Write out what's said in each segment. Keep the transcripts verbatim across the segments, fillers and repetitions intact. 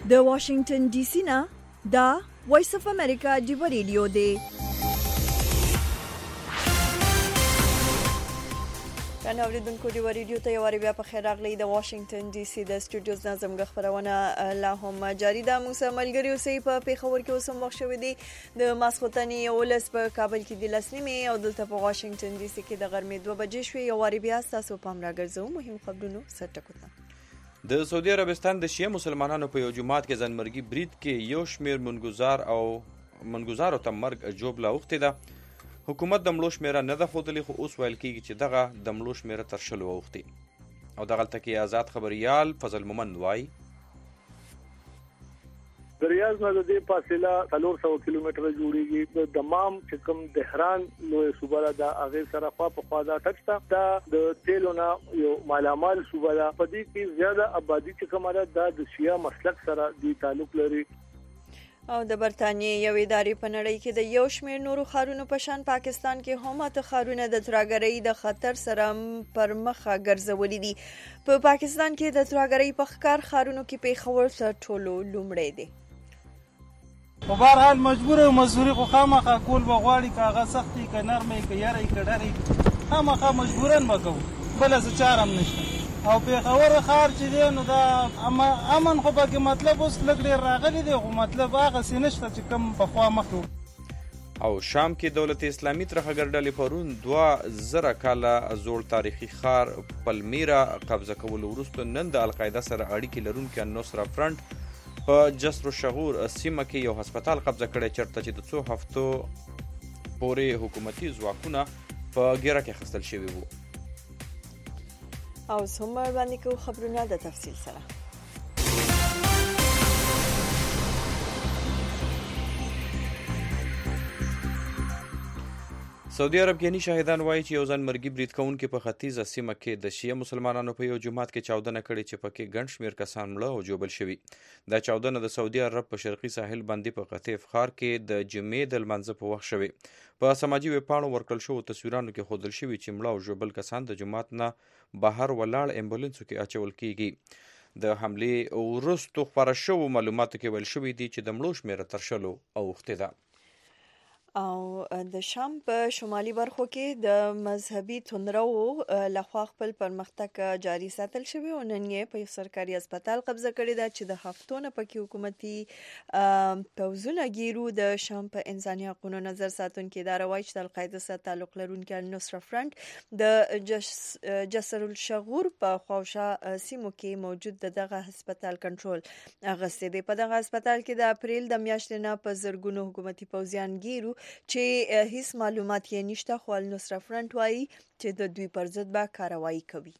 د واشنگټن ډي سي نه دا وایس اف امریکا دی ریډیو دی. نن اوریدونکو دی ریډیو ته یو بیا په خیر راغلی. د واشنگټن ډي سي د سټوډیوز نه زموږ خبرونه لا هم جاری ده. موږ ملګری اوسې په پیښور کې اوسم وخت شوی دی د ماسختنی ولس په کابل کې د لسنیمه او دلته په واشنگټن ډي سي کې د غرمې دوه بجې شوې. یو بیا تاسو پام راګرځو مهم خبرونو سرټکوته. د سعودي عربستان د شیعه مسلمانانو په یو جماعت کې ځانمرګي برید کې یو شمیر منګزار او منګزارو ته مرګ جوړه وخته ده. حکومت د ملو شمیره نه ده ښودلې، خو اوس ویل کېږي چې دغه د ملو شمیره تر شلو اوښتې. او دغلته کې آزاد خبریال فضل مومند وایي د ریاض نه د دې فاصله څلور سوه کیلومتره جوړیږي. د دمام چې کوم دهران لوی صوبه ده هغه سره خوا په خوا دا ټچ ده د تیلو نه یو مالامال صوبه ده. په دې کې زیاده آبادی چې کومه ده د شیعه مسلک سره دی تعلق لري. او د برتانیې یو ادارې په نړۍ کې د یو شمېر نورو ښارونو په شان پاکستان کې هم اته ښارونه د ترهګرۍ د خطر سره پر مخه ګرځولي دي. په پاکستان کې د ترهګرۍ په ښکار ښارونو کې پیښور تر ټولو لومړی دی. په بهرحال مجبور او مزدوري خو خامخا کول به غواړي، که هغه سختي که نرمې که یری که ډرې خامخا مجبورن به کوو، بله څه چاره هم نشته. او پیښور ښار چې دی نو دا امن خو پکې مطلب اوس لږ ډېر راغلی دی، خو مطلب هغسې نشته چې کوم پخوا مخکې. او شام کې دولت اسلامي ترهګر ډلې پرون دوه زره کاله زوړ تاریخي ښار پلمیرا قبضه کولو وروسته نن د القاعده سره اړیکې لرونکي النصره فرنټ په جسر الشغور سیمه کې یو هسپتال قبضه کړی، چېرته چې د څو هفتو پورې حکومتي ځواکونه په ګیره کې اخیستل شوي وو. او څومره باندې کو خبرونه د تفصیل سره. سعودي عربګینی شاهدان وایي چې یو ځانمرګي برید کوونکي په ختیځه سیمه کې د شیعه مسلمانانو په یو جومات کې چاودنه کړې چې پکې ګڼ شمېر کسان مړه او ژوبل شوي. دا چاودنه د سعودي عرب په شرقي ساحل باندې په قطیف ښار کې د جمعې د لمانځه په وخت شوي. په سماجي ویبپاڼو ورکړل شوو تصویرانو کې ښودل شوي چې مړه او ژوبل کسان د جومات نه بهر ولاړ امبولانسو کې اچول کیږي. د حملې وروستو خپاره شوو معلوماتو کې ویل شوي دي چې د مړو شمېره تر شلو اوښتې ده. او د شام په شمالي برخو کې د مذهبي توندرو لخوا خپل پرمختګ جاري ساتل شوی او نن یې په سرکاري هسپتال قبضه کړی ده چې د هفتونه پکې حکومتي پوځونه ګیرو. د شام په انساني حقوقو نظر ساتونکو اداره وايي چې د القاعده سره تعلق لرونکي النصره فرنټ د جسر الشغور په خواوشا سیمو کې موجود دغه هسپتال کنټرول اغستې دی. په دغه هسپتال کې د اپریل د میاشتې نه په زرګونو حکومتي پوځیان ګیرو چې هیڅ معلومات یې نشته، خو النصره فرنټ وایي چې د دوی پر ضد به کاروایی کوي.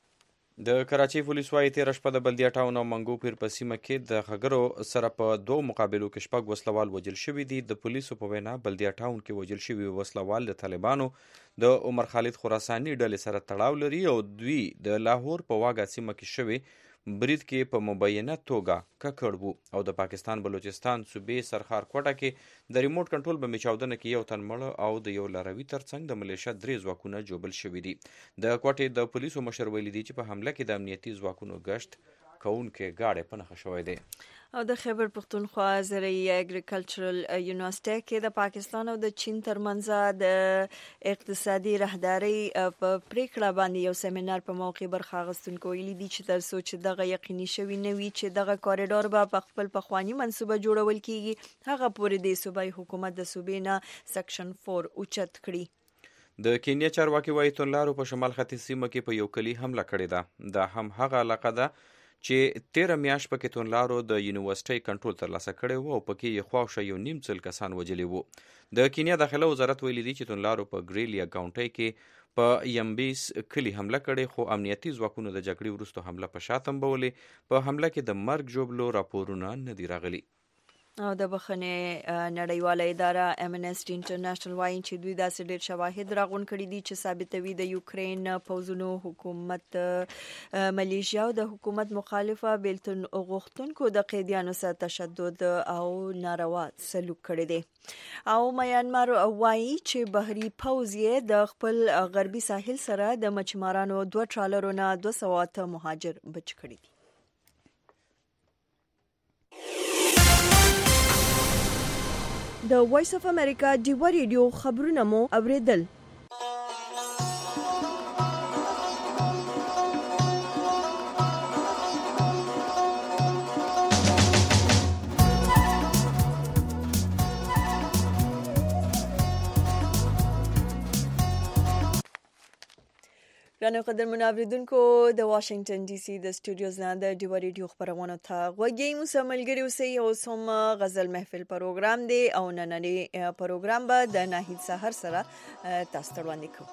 د کراچۍ پولیس وایي تېره شپه د بلدیه ټاون او منګو پیر په سیمه کې د خګرو سره په دوه مقابلو کې شپږ وسلوال وژل شوي دي. د پولیسو په وینا بلدیه ټاون کې وژل شوي وسلوال د طالبانو د عمر خالد خراساني ډلې سره تړاو لري او دوی د لاهور په واګه سیمه کې شوي برید کې په مبینه توګه ککړ وو. او د پاکستان بلوچستان صوبې سرخار کوټه کې د ریموټ کنټرول بمې چاودنه کې یو تن مړ او د یو لاروي ترڅنګ د ملیشه درې ځواکونه جوبل شوي دي. د کوټې د پولیسو مشر ویلي دي چې په حمله کې د امنیتي ځواکونو گشت کوونکي گاډي په نښه شوی دی. او د خیبر پختونخوا زرعي اګریکلچرل یونیورسيټي کې د پاکستان او د چین ترمنځ د اقتصادي راهداري په پریکړه باندې یو سیمینار په موقع برخه اخیستونکو ویلي دي چې تر څو چې دغه یقیني شوی نه وي چې دغه کوریډور به په خپل پخوانی منصوبه جوړول کیږي، هغه پورې د صوبایي حکومت د صوبې نه سیکشن فور اوچت کړي. د کینیا چارواکي وایي توندلارو په شمال ختیځ سیمه کې په یو کلي حمله کړې ده. دا هم هغه علاقه ده چې تیره میاشت پکې توندلارو د یونیورسيټي کنټرول ترلاسه کړی وو او پکې یې خواوشا یو نیم سل کسان وژلي وو. د کینیا داخله وزارت ویلي دي چې توندلارو په ګریلیا کاونټي کې په یمبیس کلی حمله کړې، خو امنیتي ځواکونو د جګړې وروسته حمله په شا تنبولې. په حمله کې د مرګ ژوبلو راپورونه نه دي راغلي. او د بخښنې نړیواله اداره امنسټي انټرنیشنل وایي چې دوی داسې ډېر شواهد راغونډ کړي دي چې ثابتوي د یوکرين پوځونو حکومت ملیشیا او د حکومت مخالفه بیلتون غوښتونکو د قیدیانو سره تشدد او ناروا سلوک کړی دی. او میانمار وایي چې بحري پوځ یې د خپل غربي ساحل سره د مچمارانو دوه ټرالرونه دوه سوه اته مهاجر بچ کړي دي. د وایس اف امریکا ډیوا ریډیو خبرونه مو اوریدل. ګرانو قدرمنو اوریدونکو د واشنگټن ډي سي د سټوډیوز نه د ډیوا ریډیو خبرونه ته غوږی موږ ملګری اوسئ. اوس هم غزل محفل پروګرام دی او نننی پروګرام به د ناهید سحر سره تاسو ته وړاندې کوو.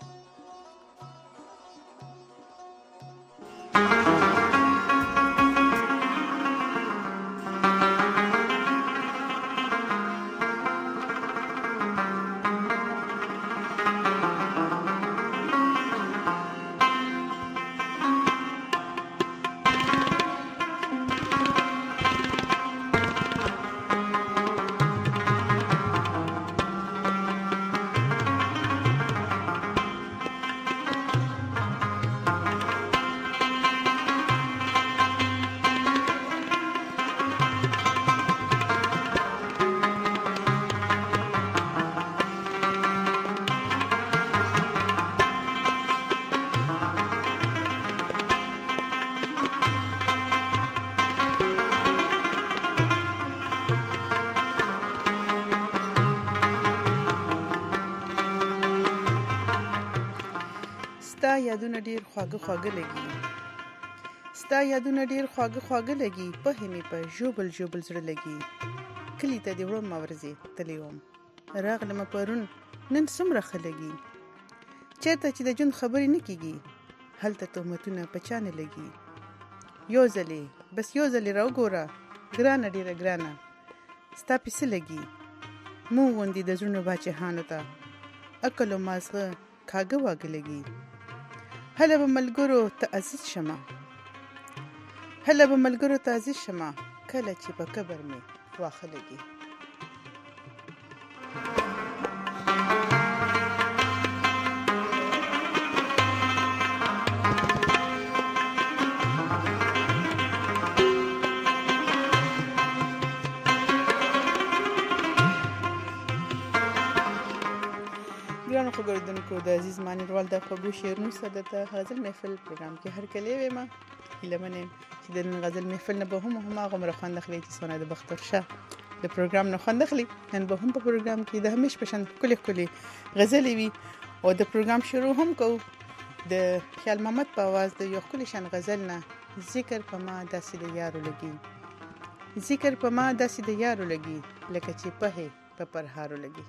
ستا یادونه ډیر خواږه خواږه لګي ستا یادونه ډیر خواږه خواږه لګي په همې په ژوبل ژوبل زړه لګي کلی ته دې وړم مورځې تللی وم راغلم پرون نن څومره ښه لګي چېرته چې د ژوند خبرې نه کېږي هلته تهمتونه په چا نه لګي یو ځلې بس یو ځلې راوګوره ګرانه ډېره ګرانه ستا پې څه لګي مونږ غوندې د زړونو باچهانو ته عقل او مازغه کاږه واږه لګي هله به ملګرو ته عزیز شمه هله به ملګرو ته عزیز شمه کله چې په قبر مې واخه لګي ګرانو خبردونکو د عزیز مانیروال د خوږو شعرونو سره د غزل محفل پروګرام کې هر کله ویمه هیله منم چې د نن غزل محفل نه به هم هماغومره خوند اخلئ چې څونه د بختور شاه د پروګرام نه خوند اخلي. نن به هم په پروګرام کې د همیش په شان ښکلې ښکلې غزلې وي او د پروګرام شروع هم کوو د خیال محمد په आवाज د یو ښکلې شان غزل نه ذکر په ما داسې د یارو لګي ذکر په ما داسې د یارو لګي لکه چې په په پرهارو لګي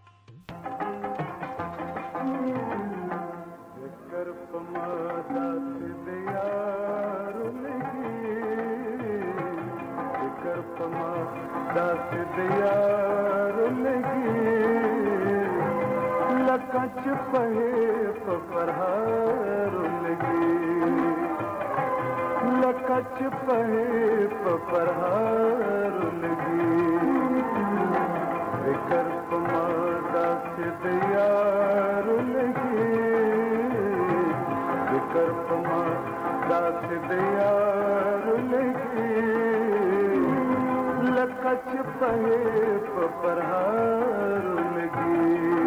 داس دیار لگی لکچ پہے پرہار لگی لکچ پہے پرہار لگی ذکر پما داس دیار لگی ذکر پما داس دیار لگی لکچ پہے پرہار لگی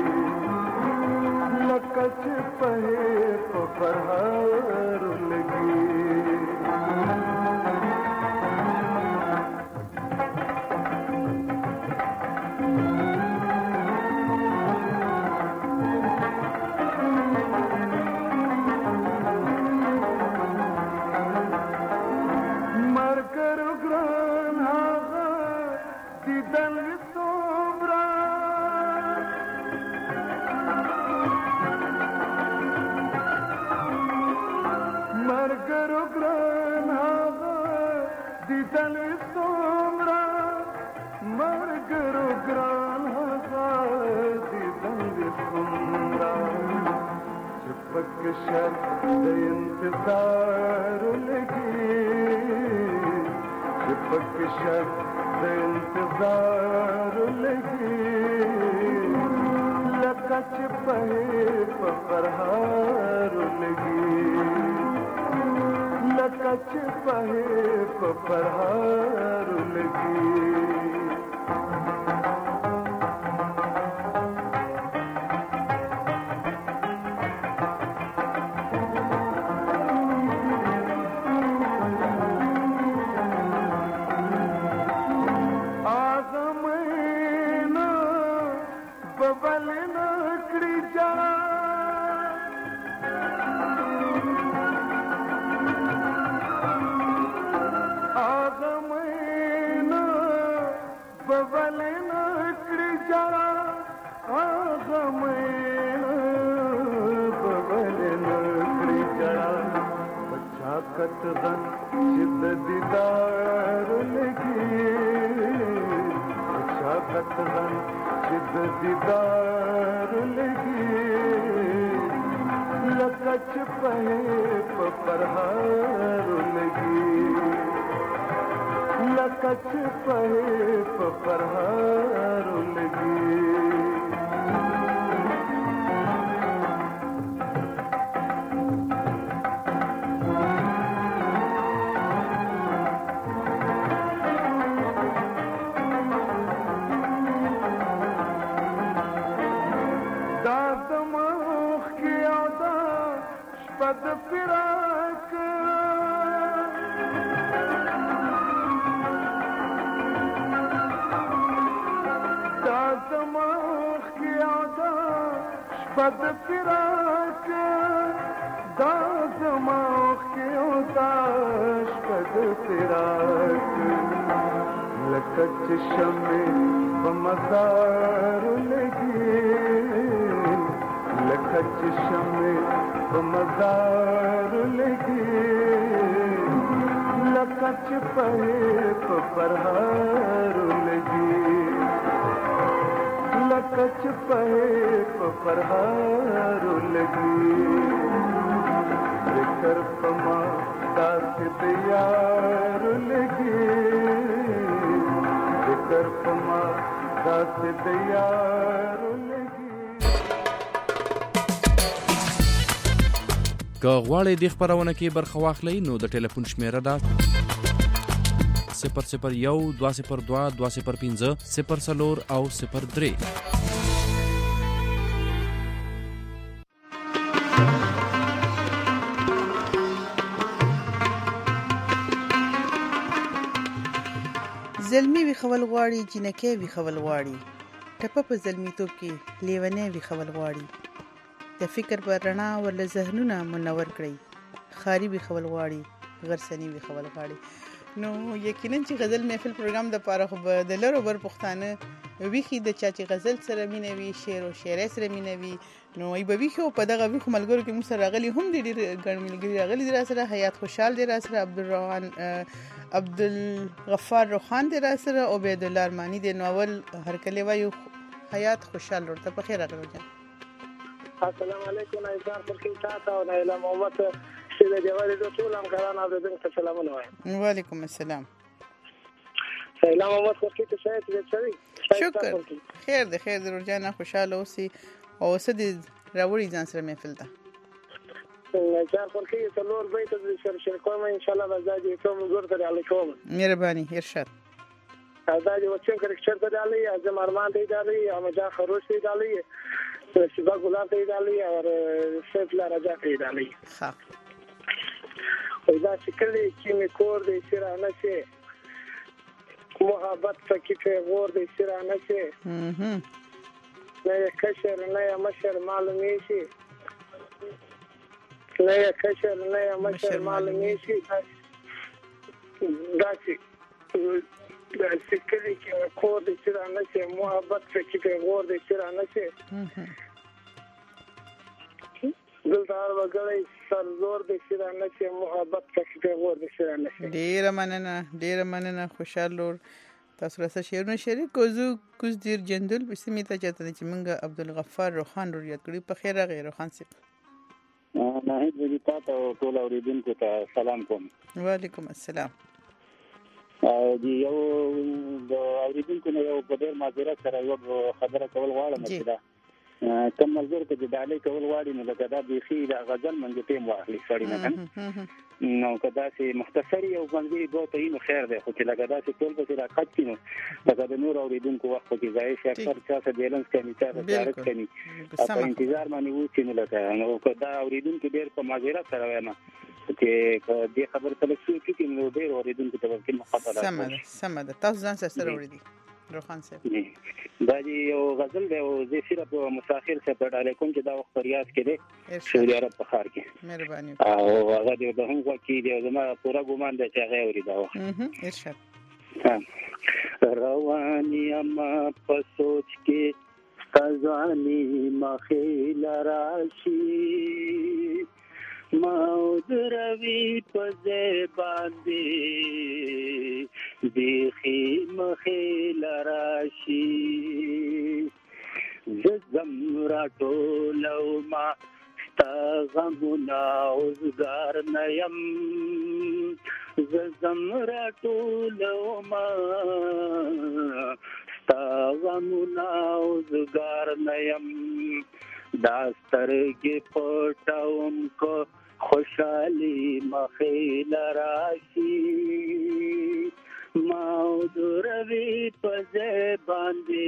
لکچ پہے پرہار لگی شر د انتظار لگی چپک شر د انتظار لگی لکچ پہے پرہار لگی لکچ پہے پرہار لگی قطغن چې د دیدار لګي چا قطغن چې د دیدار لګي لکه چې په په پرهار لګي لکه چې په په پرهار لګي د فراق دا زمخ کی عدا شپه د فراق دا زمخ کی عدا شپه د فراق لکه چې شمع په مزار لګي لکه چې شمع په مزار لګي لکه چې په په پرهار لګي لکه چې په په پرهار لګي ذکر په ما داسې د یار لګي ذکر په ما داسې د یار لګي. که غواړئ د خپرونه کې برخه واخلئ نو د ټلیفون شمیره ده صفر صفر یو دوه صفر دوه دوه صفر پنځه صفر څلور او صفر درې. زلمی وی خول غواړي جنکه وی خول غواړي ټپه په زلمیتوب کې لیونی وی خول غواړي د فکر پر رڼا ول ذهنونه منور کړي خاري وی خول غواړي غرسنی وی خول غواړي. نو یقینا چې غزل محفل پروګرام د پاره خو د لرو بر پښتانه ویخي د چا چې غزل سره مینوي شعر او شاعر سره مینوي نو ای به ویخو په دغه ویخو ملګرو کې موږ سره راغلي هم دي ډېر ګڼ ملګري راغلي دي را سره حیات خوشحال دي را سره عبدالرحمن عبدالغفار روخان دي را سره عبید الله ارمانی دي. نو اول هرکلی وایو حیات خوشحال ورته په خیر راغلو. السلام علیکم ایزان فرقی تاتا و نیلا محمد شیده جواری دو طول هم کران آبدن که سلامون وایم. وعلیکم السلام. سلام محمد فرقی تو شاید بیت شوی. شکر خیر ده خیر ده رجانا خوشحال اوسی او اوسه دی راوری ځان سره محفل ده. جان فرقی تلور بیت از شرشر کوم انشالله بزاجی کوم گرد علی کوم. مهربانی ارشاد. ازاجی وچن کرکشر دالی از مرمان دالی اما جان خروش دالی شبا گلاب دالی اور سیف لارجا دالی. خب. وإذا شكلي كيمي كور دي يصير أنا شيء محبت فكيف غور دي يصير أنا شيء لا يكشر لا يمشر معلومي شيء لا يكشر لا يمشر معلومي شيء داسي شكلي كيمي كور دي يصير أنا شيء محبت فكيف غور دي يصير أنا شيء دلدار وګړی سرزور د شیرانه چې محبت پکې غور د شیرانه شي. ډیر مننه ډیر مننه خوشحال لور تاسو سره شعرونه شریک کوزو کوز دیر جندل بسمی ته چاته چې موږ عبدالغفار روخان ور یاد کړی په خیر غیر روخان سي. نه هیڅ دې تاسو ټول اوریدونکو ته سلام کوم. وعلیکم السلام. دی یو د اوریدونکو نه یو په ډیر معذرت سره یو خبره کول غواړم چې دا کم ملګر ته د ډالۍ کول غواړي نو لکه دا بیخي د غزل منځ ټیم واخلي سړی نه کنه نو که داسې مختصر یو منځي دوه ته نو خیر دی خو چې لکه داسې ټول پسې راکټ شي نو لکه د نور اوریدونکو وخت کې ځای شي اکثر چا څه بیلنس کوي چا څه چارج کوي په انتظار باندې وو چې نو لکه نو که دا اوریدونکو ډېر په معذرت سره وایم چې دې خبر ته لکه چې نو ډېر اوریدونکو ته ورکې مخاطره سم ده سم ده تاسو ځان سره اوریدي روخان صاحب دا یو غزل دی او زه صرف مسافر څخه په ډالې کوم چې دا وخت ریاض کې دی سعودي عرب په ښار کې مهرباني او هغه د هم وکی دی زما پورا ګومان دی چې هغه اوري دا وخت ارشاد رواني اما په سوچ کې خزاني مخیل راشي مودروي پځه باندې بیخي مخې لراشي زم راټولو ما ستا غمونه اوزګار نه یم زم راټولو ما ستا غمونه اوزګار نه یم دا سترګې پټوم کو خوشحالي مخې لراشي مودروي پځه باندې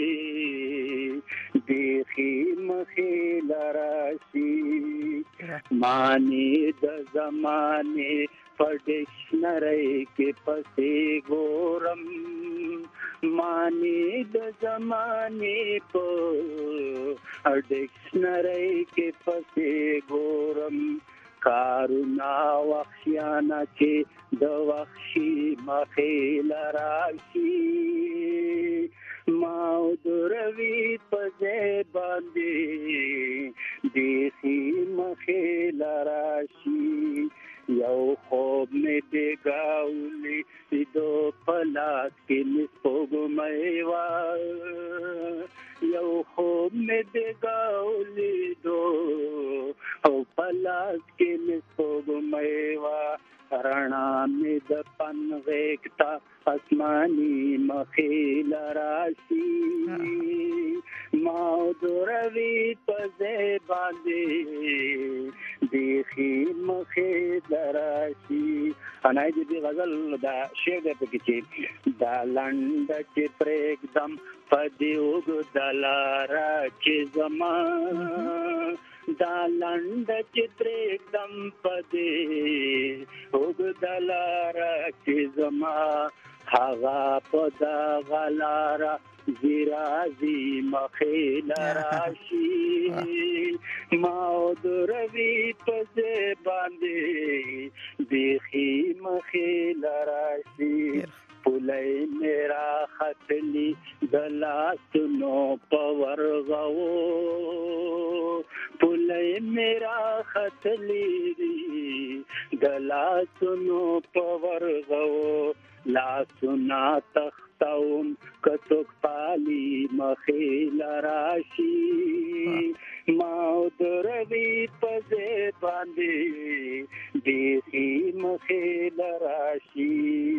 بیخي مخې لراشي مانی د زمانه په ډکشنرۍ کې پسې ګورم مانی د زمانه په ډکشنرۍ کې پسې ګورم کارونا وخیانا چې د وحشي مخې لراشي مودروي پځه باندې بیخي مخې لراشي یو خوب مې دیګاولي دو پلاس کې مې سپوږمۍ وا یو خوب مې دیګاولي دو او پلاس کې مې سپوږمۍ وا رڼا مې د پنغېکتا اسماني مخې لراشي مودروي پځه باندې بیخي مخې لراشي انای دې غزل دا شعر دې پکې چې دا لنډ چې پرېږدم په دې اوږدلاره چې زما دا لنډ چې پرېږدم په دې اوږدلاره چې زما هغه په دغه لاره زیرازي مخې لراشي مودروي پځه باندې بیخي مخې لراشي پولای میرا خطلی دلاسنو پورغو پولای میرا خطلی دلاسنو پورغو لاسنا تختاوم کتوک پالی مخې لراشي مودروي پځه باندې بیخي مخې لراشي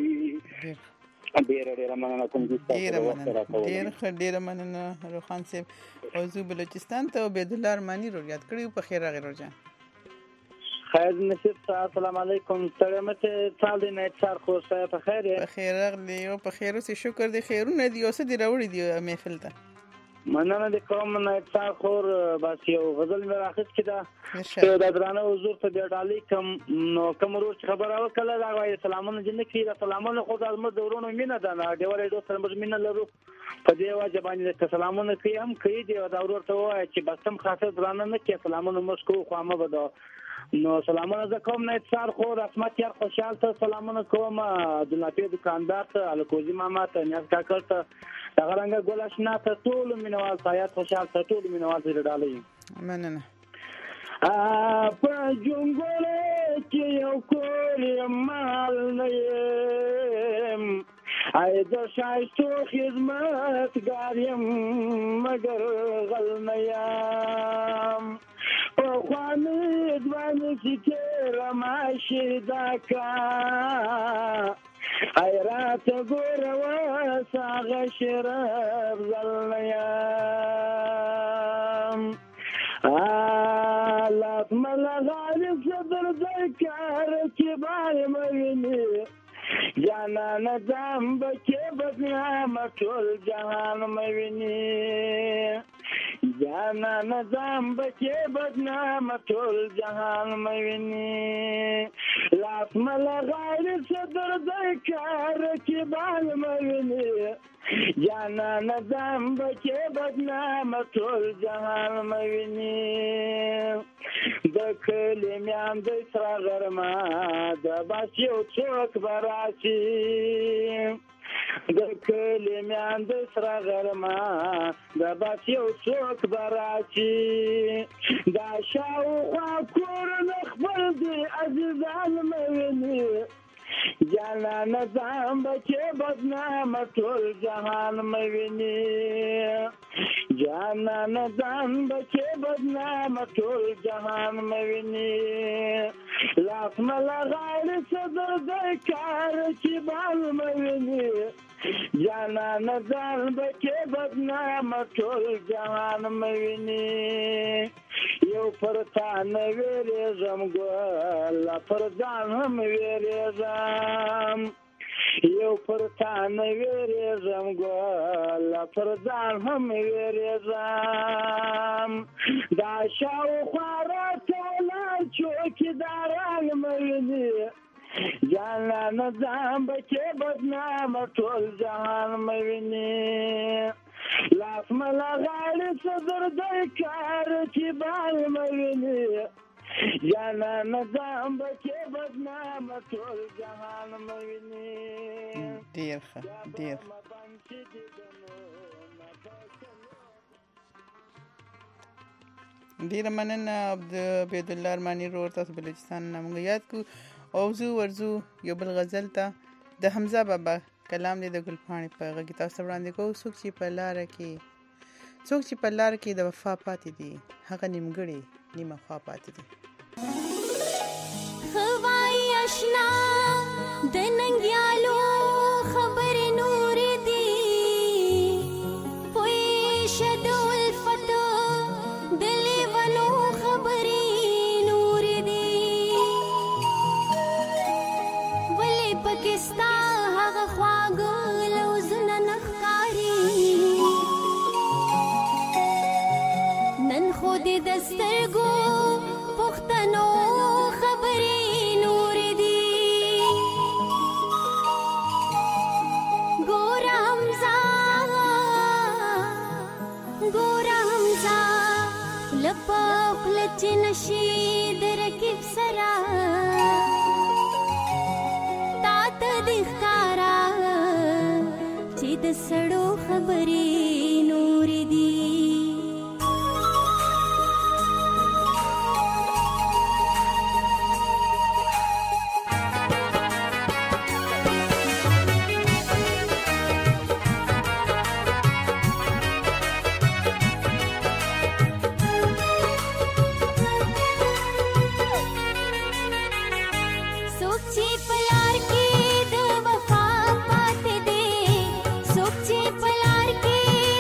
ډیر ډیر مننه کوم چې تاسو راوړل ډیر ډیر مننه روخان صاحب اوزو بلوچستان ته عبید الله ارمانی رو یاد کړیو په خیر راغی روزان خیر نصیب السلام علیکم ترمته تال دی نه څار خو صاحب په خیر په خیر راغلی او په خیر اوسې شکر دی خیرونه دی اوسه دی راوړي دی محفل ته مننه د کوم نه څار خور بس یو غزل مې راخص کړه چې د درانه حضور ته د ډالۍ کم نو کوم ورو خبره وکړه دا وایي سلامونه جن کې دا سلامونه خو د زموږ دورونو مینه ده نه دی ولې دوه سره موږ مینه لرو په دې واجب باندې سلامونه کوي هم کوي دی دا ورور ته وایي چې بس هم خاصه درانه نه کې سلامونه مشکو خو ما بده نو سلامونه ز کوم نه څار خو رسمت یار خوشحال ته سلامونه کوم د ناپی دکاندار ته الکوزی ماما ته نیاز کاکر ته دا رنګ ګلشنا ته ټول مینوال سایات خوشحال ته ټول مینوال دې ډالۍ مننه ا په جونګله کې یو کول مال نه يم اې د شایستو خدمت ګاریم مگر غل نه یم په خوانې دوانې چې رماشي داکا حیرات ګوروا ساغه شراب زلنیام آلات ملغالب صدر دکار کی بای موینی جانا ندام بکی بدنام ټول جهان موینی جانا نظام بچه بدنام ټول جهان موینی لاس ملا غیر صدر دکار کی بال موینی جانا نظام بچه بدنام ټول جهان موینی د کلمیان د سره غرما د باسیو څوک براشي د کلمیان د سره غرما د بس یو څوک براشي دا شاوخوا کورونه خپل دي عزیزان مې ویني جانانه ځان بچې بدنامه ټول جهان مې ویني جانانه ځان بچې بدنامه ټول جهان مې ویني لاس مې لغاړې څه درځی کار چې بال مې ویني جانانه ځان بچې بدنامه ټول جهان مې ویني یو پر تا نه ویرېږم ګله پر ځان هم ویرېږم یو پر تا نه ویرېږم ګله پر ځان هم ویرېږم دا شاوخوا راته ولاړ چوکیداران مې ویني جانانه ځان بچې بدنامه ټول جهان مې ویني لاس مې لغاړې څه درځی کار چې بال مې ویني جانانه ځان بچې بدنامه ټول جهان مې ویني ډېر ښه ډېر ډېره مننه عبید الله ارماني رور تاسو بلوچستان نه موږ یاد کو او زو ورزو یو بل غزل ته د حمزه بابا کلام دی د ګلپاڼې په غږ تاسو وړاندې کوو. څوک چې په لاره کې څوک چې په لاره کې د وفا پاتې دي هغه نیمګړی نیمه خوا پاتې دي. خوای آشنا د ننګیالو خبرې نور دي پوي شدول فتو دلې ونو خبرې نور دي ولې پاکستان هغه خواږه لوزونه نخکاری نن خو دې دسترګو پښتنو خبرې نور دي ګور حمزه ګور حمزه لپا خلچ نشي درکب سرا تات دخکارا چې د سړو خبرې نور دي Sochi palar ke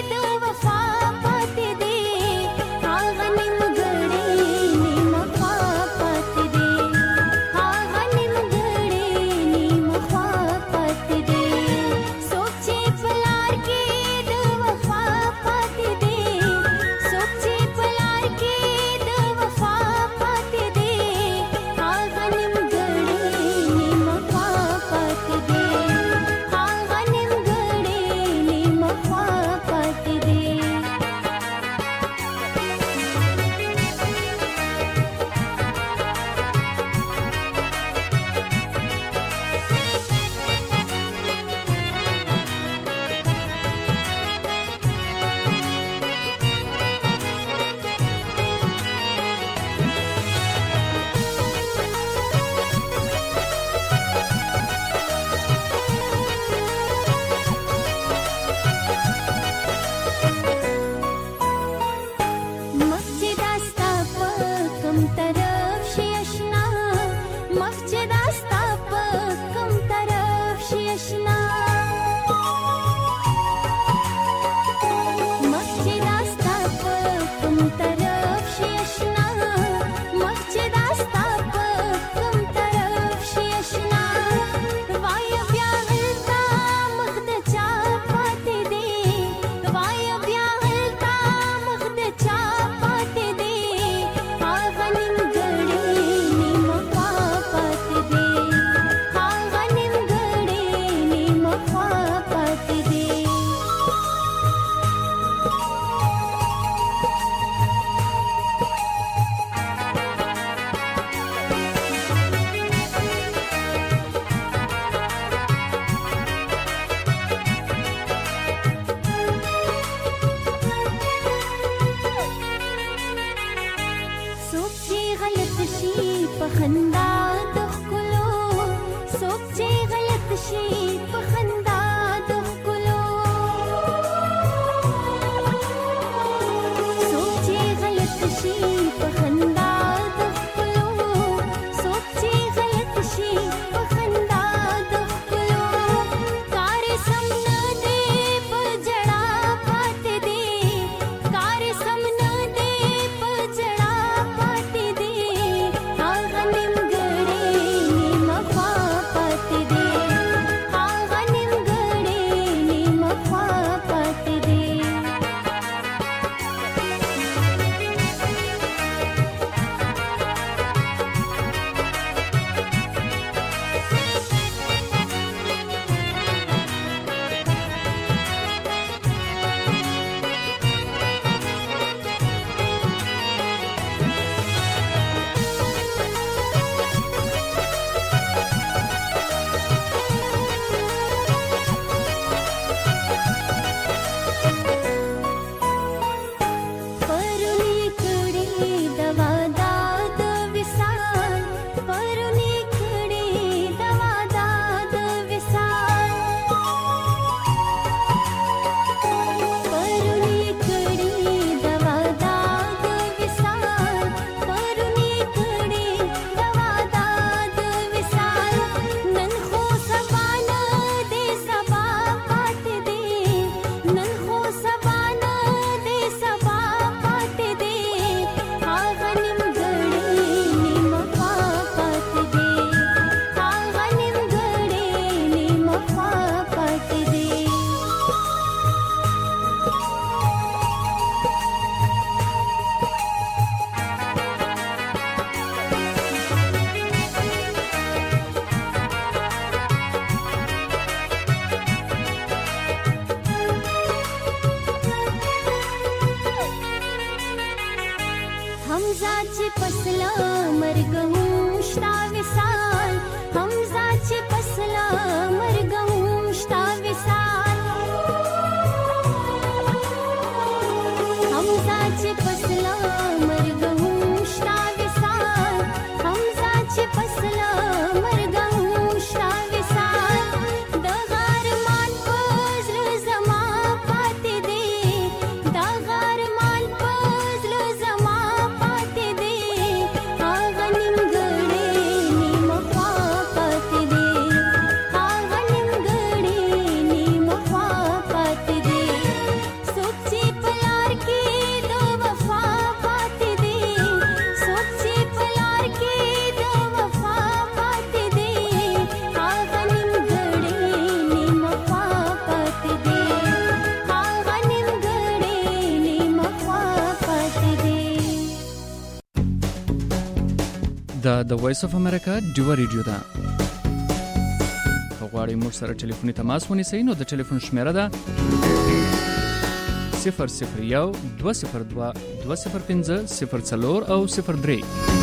غلط شي په خندا د ښکلو څوک چې غلط شي په خندا د ښکلو څوک چې غلط شي په خندا د ښکلو څوک چې غلط شي په خندا د ښکلو کار سم نه دی په جړا پاتې دی کار سم نه دی په جړا پاتې دی هغه نیمګړی نیمه خوا پاتې دی هغه نیمګړی نیمه خوا پاتې دی پرونی کړي د واده د وصال پرونی کړي د واده د وصال پرونی کړي د واده د وصال پرونی کړي د واده د وصال نن خو سبا نه دې سبا پاتې دی نن خو سبا نه دې سبا پاتې دی هغه نیمګړی نیمه خوا پاتې دی هغه نیمګړی نیمه خوا پاتې دی همزه چې پسله مرګ هم شتا وصال همزه چې پسله مرګ هم شتا وصال همزه چې پسله مرګ هم شتا وصال همزه چې پسله مرګ هم شتا وصال د غارمان په زړه زما پاتې دی د غارمان په زړه زما پاتې دی هغه نیمګړی نیمه خوا پاتې دی هغه نیمګړی نیمه خوا پاتې دی څوک چې په لار کې د وفا پاتې دی څوک چې په لار کې د وفا پاتې دی هغه نیمګړی نیمه خوا پاتې دی هغه نیمګړی نیمه خوا پاتې دی دا د وایس اف امریکا ډیو ریډیو ده غواړئ موږ سره ټلیفوني تماس ونیسئ نو د ټلیفون شمیره ده صفر صفر یو دوه صفر دوه دوه صفر پنځه صفر څلور او صفر درې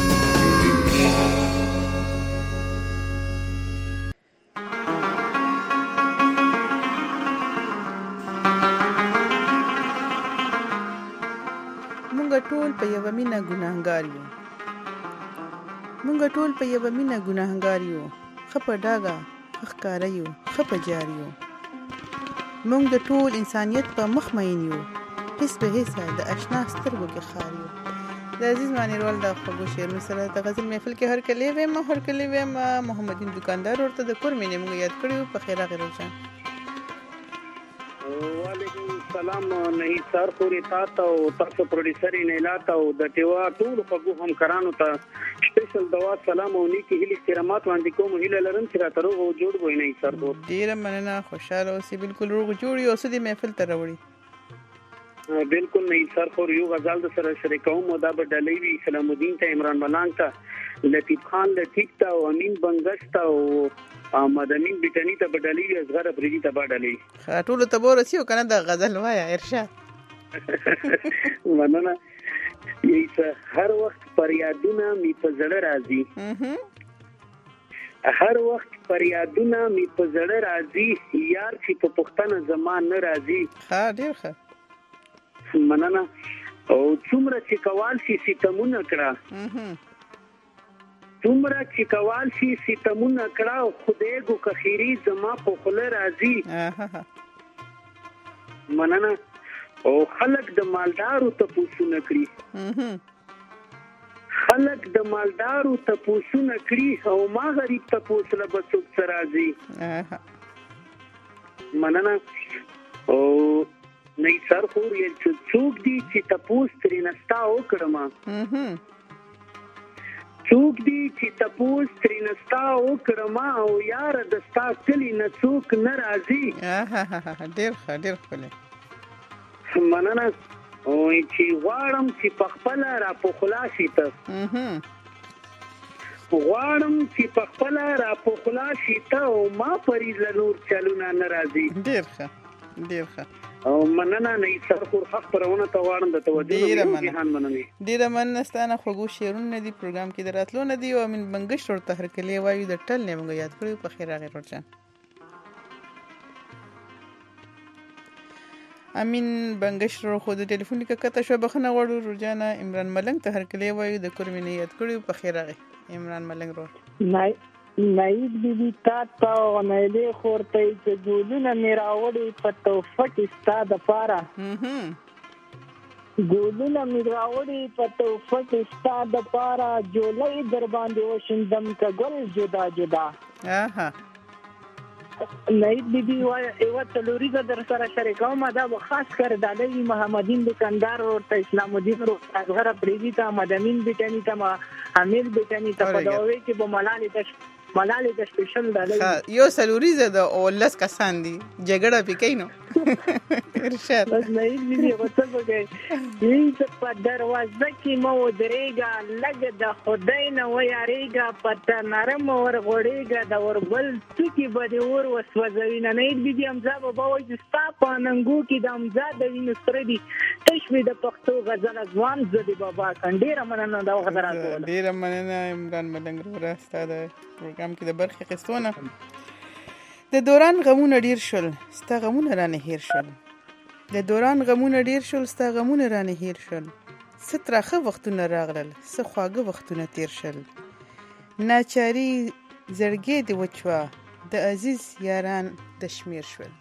مونږ ټول په یوه مینه ګناهګار یو مونږ ټول په یوه مینه ګناهګار یو ښه په ډاګه ښه ښکاره یو ښه په جار یو مونږ د ټول انسانیت په مخ مین یو هیڅ به هیڅه د اشنا سترګو کې خار یو د عزیز مانیروال د خوږو شعرونو سره د غزل محفل کې هر کلی ویم هر کلی ویم محمدین دکاندار ورته د کور مینې مونږ یاد کړیو په خیر راغلی روزان وعلیکم السلام نه سر پوری تاسو او تاسو پروډوسر نه او د ټیوا ټول خوږو همکارانو ته سپیشل دوا سلام او نیکی هیله احترامات وړاندې کوم هیله لرم چې راته روغ او جوړ وای نه سر دو ډیر مننه خوشاله اوسې بالکل روغ جوړ یو سدي محفل ته راوړي بالکل نه سر خور یو غزل د سره شریکوم او دا بدلې وی سلام الدین ته عمران ملانګ ته لطیف خان لطیف ته او امین بنگشت او مدنین بیٹنی ته بدلې وی اصغر افریدی ته بدلې خاطول ته ورسیو کنه د غزل وایا ارشاد مننه یې هر وخت فریادونه می په زړه راځي هر وخت فریادونه می په زړه راځي یار چې په پښتنه زمان نه راځي ها ډیر ښه مننه او څومره چې کوال شي ستمونه کړه دومره چې کوال شي ستمونه کړه او خدای ګو کخيري زما په خله راځي مننه او خلک د مالدارو ته پوښتنه کړي خلک د مالدارو ته پوښتنه کړي او ما غریب ته پوښتنه به څوک راځي مننه او نه سر خو یې څوک دي چې تاسو ترې نستا وکړم څوک دي چې تاسو ترې نستا وکړم او یار د ستا کلی نه څوک ناراضي ډېر ښه ډېر ښه مننه او چې غواړم چې په خپل را په خلاصي ته غواړم چې په خپل را په خلاصي ته او ما پرې لور چلونه ناراضي ډېر ښه ډېر ښه او مننه نه سر خو حق پرونه ته واړم د توجه ډیره مننه ډیره مننه ستانه خوږو شعرونه دي پروګرام کې دراتلو نه دی او من بنګش ور ته هرکلی وایو د ټل نه موږ یاد کړو په خیر هغه ورچان امین بنګش ور خو د ټلیفون کې کته شو بخنه وړو رجانا عمران ملنګ ته هرکلی وایو د کورمې نه یاد کړو په خیر هغه عمران ملنګ ور نه نایب بیبي تا ته ونایلې خورته چې ګولونه مې راوړي په توفه کې ستا دپاره ګولونه مې راوړي په توفه کې ستا دپاره جولۍ در باندې وشیندم که ګل جدا جدا نایب بیبي وایه یوه څلوریزه در سره شریکوم دا به خاص کر د علي محمدین دکاندار ورته اسلام الدین ورته اصغر پریدي ته مدمین بیټني ته حمید بیټني ته په دواوی کې به ملالې ته ملالې د سپیشل د یو سلوریزه د اولس کسان دي جګړه پکې نو ارشاد بس نه دې وته وګي یې په دروازه کې مو درېګا لګ د خدای نه ویاریګا پته نرم ور غړېګا د وربل څوکي بده ور وسوځوي نه نه دې امزا به وایي ستا په ننګو کې د امزا د وینستر دي تشوي د پښتو غزل ځوان زدي بابا کنډيره مننه دا وخت راځو ډیره مننه عمران ملنګ ورسته د پروګرام کې د برخې قسطونه د دوران غمونه ډیر شول ستا غمونه رانه هیر شول د دوران غمونه ډیر شول ستا غمونه رانه هیر شول سترخه وختونه راغلل څه خواږه وختونه تیر شل ناچاری زړګې دی وچوا د عزیز یاران د شمیر شول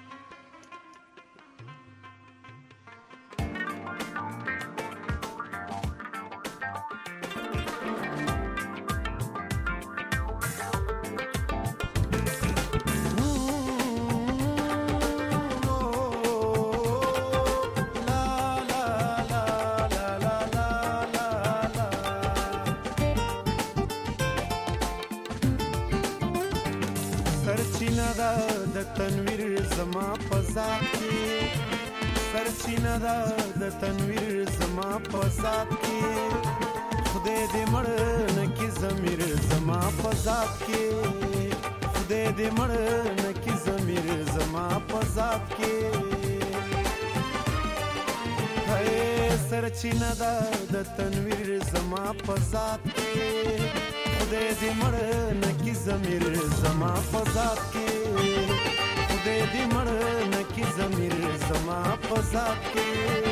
سرچینه دا د تنویر زما پزاد کې سرچینه دا د تنویر زما پزاد کې خدای دې مړ نکي زمير زما پزاد کې خدای دې مړ نکي زمير زما پزاد کې هي سرچینه دا د تنویر زما پزاد کې خدای دې مړ نکي زمير زما پزاد کې خدای دې مړ نکي زمير زما پزاد کې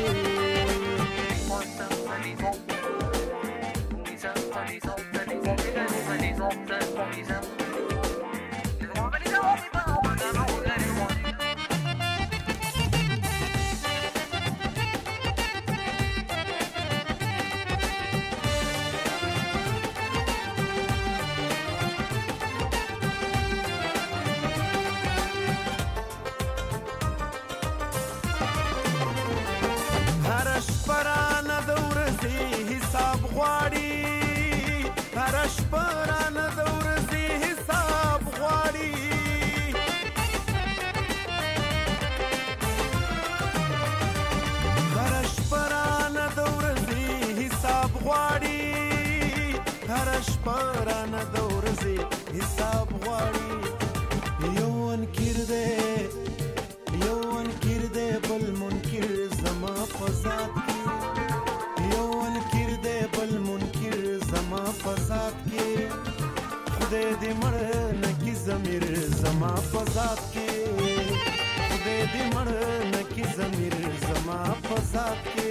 پرانه د ورځې حساب غواړي یو انکر دې یو انکر دې بل منکر زما فساد کې یو انکر دې بل منکر زما فساد کې خدای دې مړ نکي زمير زما فساد کې خدای دې مړ نکي زمير زما فساد کې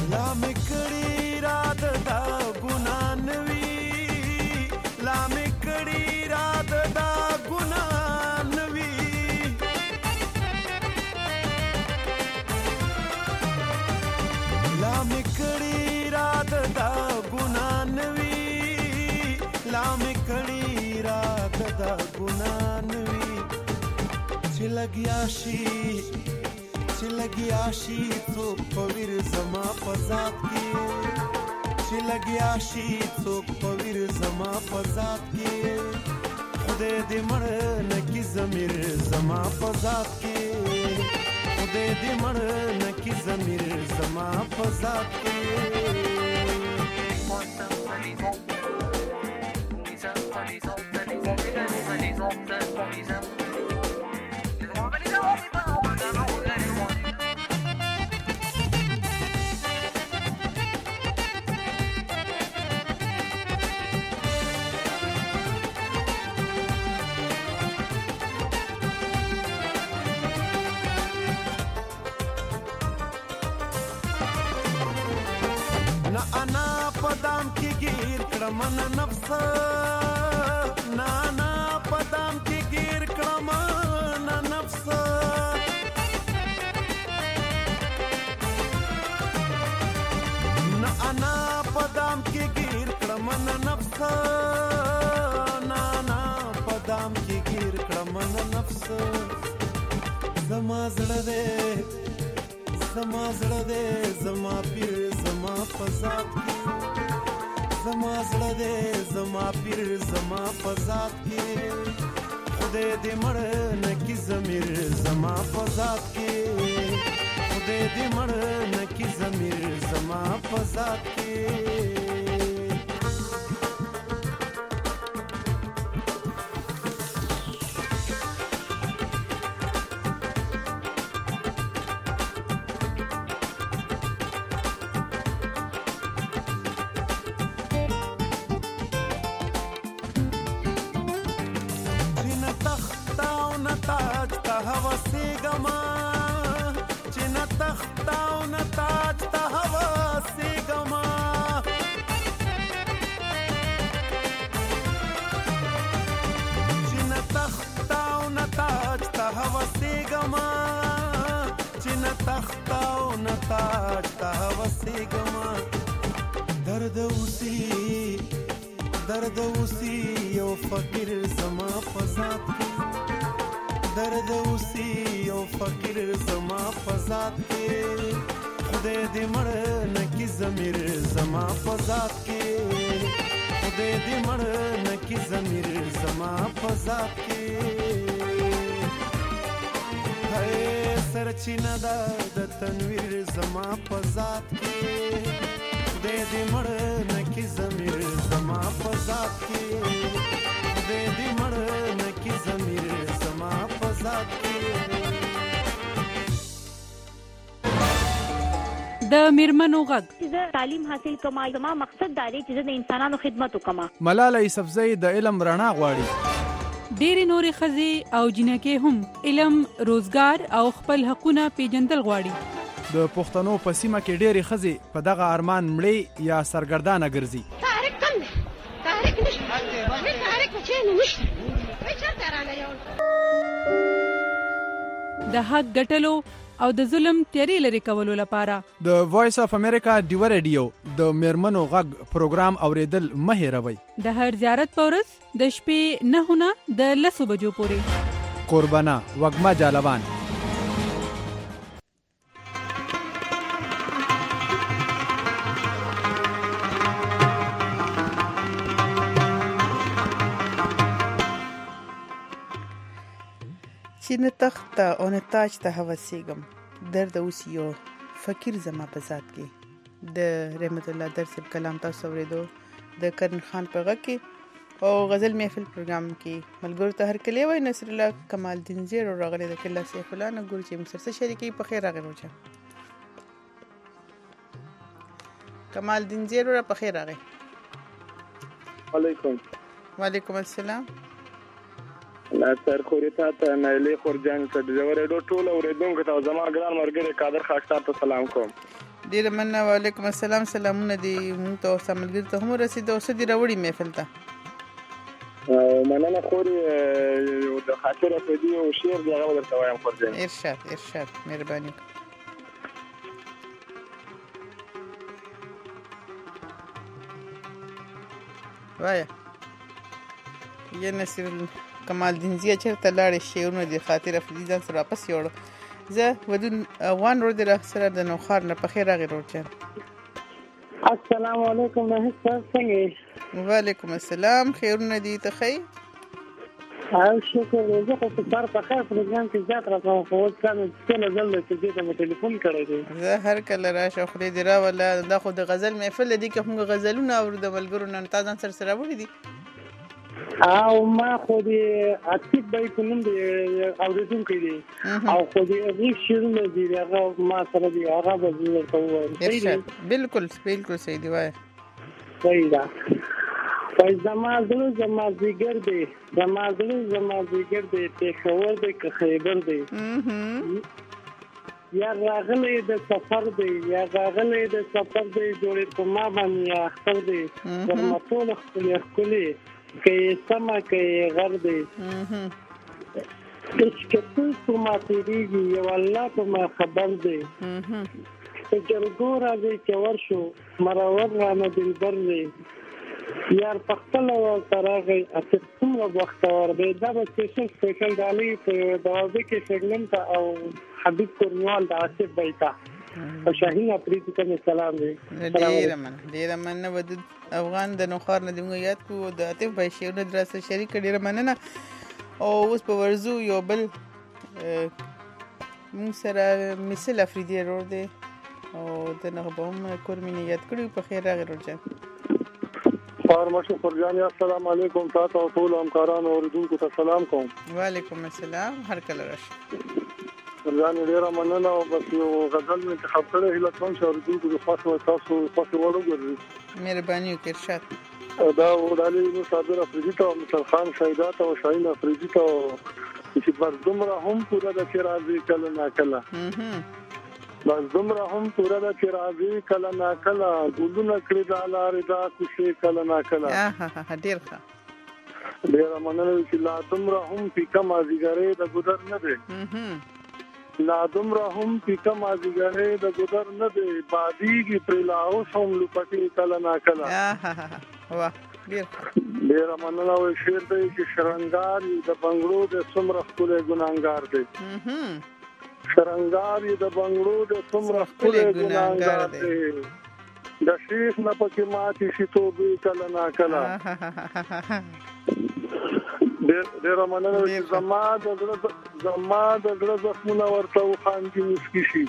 لا مې کړي رات دا ګناه نوي لا مې کړي رات دا ګناه نوي لا مې کړي رات دا ګناه نوي لا مې کړي رات دا ګناه نوي چې لګیا شي چې لګیا شي څوک په ویر زما په ذات کې چې لګیا شي څوک په ویر زما په ذات کې خدای دې مړ نه کړي ضمیر زما په ذات کې خدای دې مړ نه کړي ضمیر زما په ذات کې ना अना पदाम की गिर क्रमन नफ्स ना ना पदाम की गिर क्रमन नफ्स ना अना पदाम की गिर क्रमन नफ्स ना ना पदाम की गिर क्रमन नफ्स जमा जड़ दे زما زړه دې زما پیر زما فزات کې زما زړه دې زما پیر زما فزات کې خدای دې مړ نه کړي ضمیر زما فزات کې خدای دې مړ نه کړي ضمیر زما فزات کې درد اوسی درد اوسی یو فقیر زما فزات کې درد اوسی یو فقیر زما فزات کې خدای دې مړ نه کړي ضمیر زما فزات کې خدای دې مړ نه کړي ضمیر زما فزات کې هي سرچینه د تنویر زما فزات کې خدای دې مړ نه کړي ضمیر زما په ذات کې خدای دې مړ نه کړي ضمیر زما په ذات کې د میرمنو غږ زه تعلیم حاصل کوم زما مقصد دا دی چې زه د انسانانو خدمت وکم. ملاله یوسفزۍ د علم رڼا غواړي. ډېری نورې ښځې او جنکې هم علم، روزګار او خپل حقونه پیژندل غواړي. د پښتنو په سیمه کې ډېرې ښځې په دغه ارمان مړې یا سرګردانه ګرځي. تحریک کم دی، تحریک نشته، تحریک په چینه نشته، چېرته رانه یو د حق ګټلو او د ظلم تیارې لرې کولو لپاره د وایس اف امریکا ډیو ریډیو د میرمنو غږ پروګرام اوریدل مه هېروئ. د هر زیارت په ورځ د شپې نهه نه د لسو بجو پورې. قربانه وږمه جالبان. چې نه تخت او نه تاج ته هوسېږم، درد اوس یو فقیر زما په ذات کې. د رحمت الله درسب کلام تاسو اورېدو د کرن خان په غږ کې او غزل محفل پروګرام کې ملګرو ته هرکلی وای. نصر الله کمال الدین زیر او راغلی د کله سیف الله نه ګور چې موږ سره شریکي په خیر راغلی روچا کمال الدین زیر را په خیر راغی. علیکم. وعلیکم السلام. ناصر خوريتا ته نایلې خورجان ته د ورېدو ټول اورېدونکو ته زما ګران مرګره قادر خاکسار ته سلام کوم. ډیره مننه. وعلیکم السلام. سلامونه دي مونږ ته او سملګر ته هم رسیدو. څه دي راوړي محفل ته؟ مننه خوري د خاطر په دې او شعر دی هغه درته وایم خور جان. ارشاد ارشاد مهرباني. وایا یا نصیر کمال دین زیه چرته لاړې شعرونه د خاطر افریدي ځان سره واپس یوړو. زه ودون افغان ورو د سره د نوخار نه په خیر راغی روچن. السلام علیکم. نه څنګه؟ وعلیکم السلام. خیرونه دي ته خی؟ او شکر دې زه خو سره په خیر پروګرام کې زیات راځم خو اوس کله څه نظر چې دې ته ټلیفون کړی دی. زه هر کله راشه خو دې را ولا دا خو د غزل محفل دی که موږ غزلونه او د ملګرو نن تاسو سره سره وړي دي. او ما خو دې اټیک بای کوم دې اوریدونکو دي او خو دې هیڅ شیرونه دي هغه ما سره دی هغه به وایي. بالکل بالکل صحیح دی وای. صحیح ده. پای زما زلو زما دیگر دی زما زلو زما دیگر دی پېښور دی که خیبر دی یا راغلی د سفر دی یا راغلی د سفر دی جوړې په ما باندې اختر دی ورمطول خپلې ښکلې که یې سمه که یې غر دی اشکتو په ما تېرېږي یو الله په ما خبر دی په جرګو راځي چې ورشو مرور رانه دلبر دی یار پختل او تراغي اته څومره بختور دی. دا به سپیشل سپیشل ډالۍ په داوود کې شګلم ته او حبیب کورنوال د آصف بیتا او شاهین افریدي ته سلام دی. ډیر من ډیر من ود افغان د نوخار نه دی موږ یاد کو د آصف بای شیونه دراسه شریک ډیر مننه. او اوس په ورزو یو بل موږ سره مثل افریدي ورور دی او د نه به هم کورمینه یاد کړو. په خیر راغی ورجن. فارمشو فرجانی السلام علیکم. تاسو او ټول همکارانو اوریدونکو ته سلام کوم. وعلیکم السلام. هر کله راشه فرجانی ډیره مننه. او بس یو غزل مې انتخاب کړی هیله کوم چې اوریدونکو د خاص تاسو خاص وړوګرځي. مهرباني وکړئ. ارشاد دا ودالي نو صابر افریدي ته مثال خان شهیدات او شاهین افریدي ته چې بس دومره هم پوره د چې راځي کله نا کله بس دومره هم پوره د چې راځي کله نا کله ګلونه کړي د لارې دا کوشي کله نا کله. ډیر ښه ډیره مننه چې لا دومره هم پیکه مازیګرې د ګودر نه دی لا دومره هم پیکه مازیګرې د ګودر نه دی بادیږي پرې لا اوس هم لوپټې کله نا کله. واه ډیره مننه. او شعر دی چې شرنګار د بنګړو د څومره ښکلی ګناهګار دی شرنګار د بنګړو د څومره ښکلی ګناهګار دی د شیخ نه پکې ماتې شي توبې کله نا کله. ډیره مننه چې زما د زړه زما د زړه زخمونه ورته وخاندي مسکي شي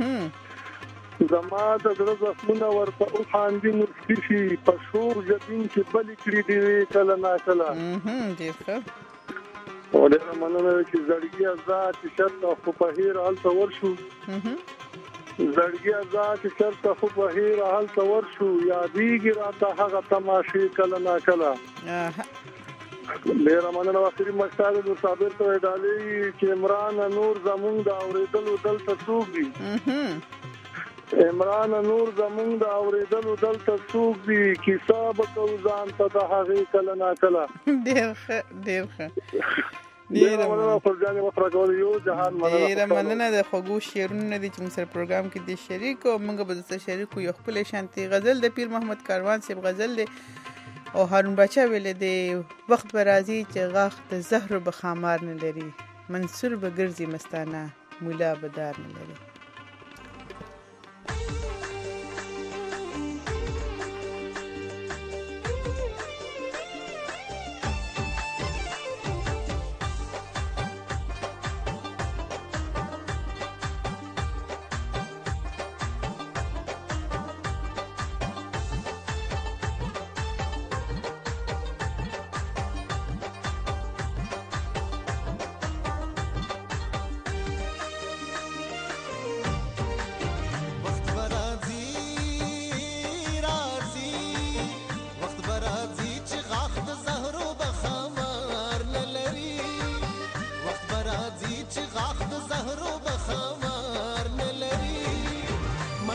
زما د زړه زخمونه ورته وخاندي مسکي شي په شور جبین کې بلې کړي دي کله نا کله. ډیر ښه. او ډیره مننه چې زړګي ازاد چې شرط خو په هیر هلته ورشو زړګي ازاد چې شرط خو په هیر هلته ورشو یادېږي راته هغه تماشې کله نا کله. ډیره مننه. اخري مشتاق نور صابر ته ډالۍ چې عمران نور زمونږ د اورېدلو دلته څوک دي عمران نور زمونږ د اورېدلو دلته څوک دي کیسه به کوو ځان ته د هغې کله نا کله. ډېر ښه ډېر ښه ډیره مننه. فرجانې مفرح کول یو جهان مننه. ډیره مننه. د خوږو شعرونه دي چې موږ سره پروګرام کې دي شریک او موږ به درته شریک یو ښکلی شانتي غزل د پیر محمد کاروان صاحب غزل دی او هارون باچا ویلې دی وخت به راځي چې غاښ د زهرو به خامار نه لري منصور به ګرځي مستانه مولا به دار نه لري.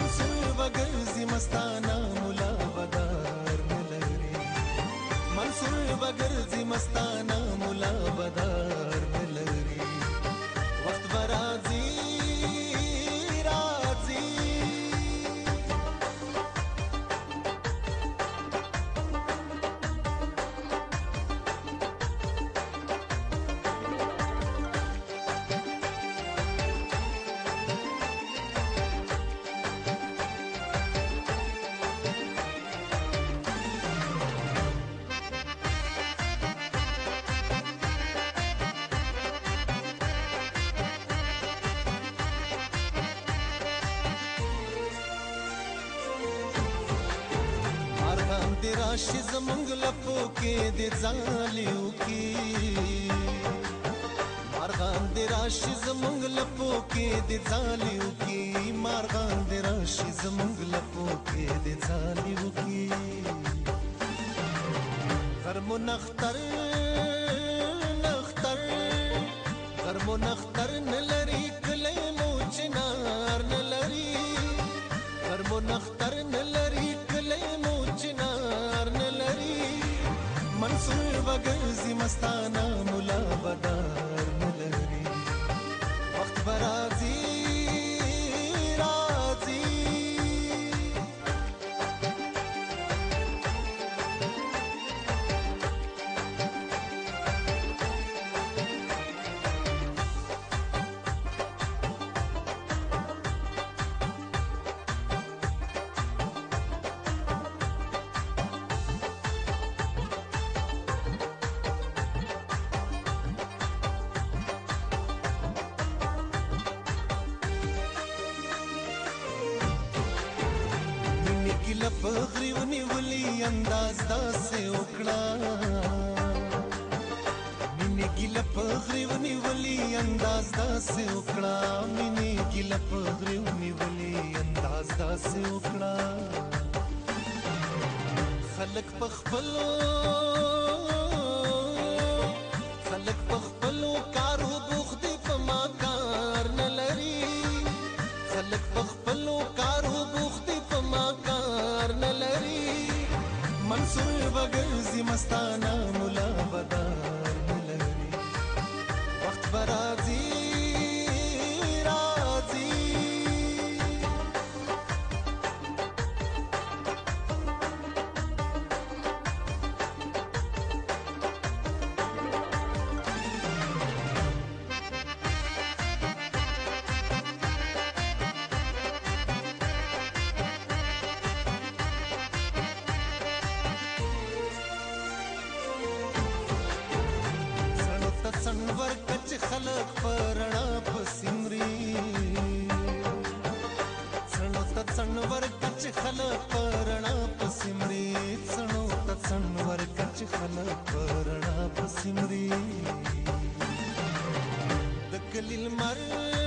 منصور بګرځي مستانه مولا بدار ملري منصور بګرځي مستانه مولا بدار ملري وخت برازي راشي زمونږ لپو کې د ځالیو کې مارغان د راشي زمونږ لپو کې د ځالیو کې مارغان د راشي زمونږ لپو کې د ځالیو کې غرمو نختر نختر غرمو نختر نلري کلی مو چنار نلري غرمو نختر نلري کلی مو چنار نلري منصور بګرځي مستانه مولا بدار نلري وخت برازي رازي پغری ونیولی انداز داسې وکړه مینې ګیله پغری ونیولی انداز داسې وکړه مینې ګیله پغری ونیولی انداز داسې وکړه خلک په خپلو خلک په خپلو کارو بوخت دي په ما کار نه لري خلک په خپلو کارو بوخت دي په ما منصور بګرځي مستانه مولا بدار نلري وخت برازي رازي سنور کچ خلق پرنا پسمري سنو ت سنور کچ خلق پرنا پسمري سنو ت سنور کچ خلق پرنا پسمري دکلیل مر